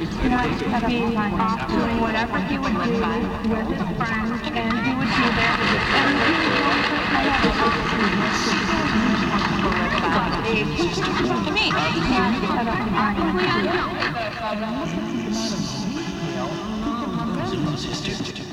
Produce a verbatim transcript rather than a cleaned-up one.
would be off doing whatever he would do with his friends, and he would be there, and he would also kind of to me. I don't mind.